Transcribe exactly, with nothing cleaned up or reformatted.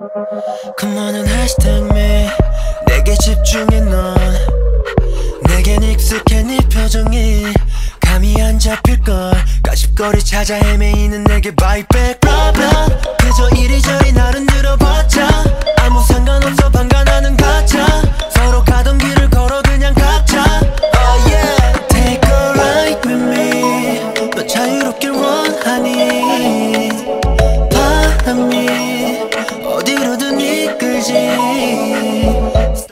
Come on and hashtag me. 내게 집중해 넌. 내겐 익숙해 네 표정이 감이 안 잡힐걸. 가십거리 찾아 헤매이는 내게 buy back problem. 그저 이리저리 나를 늘어봤자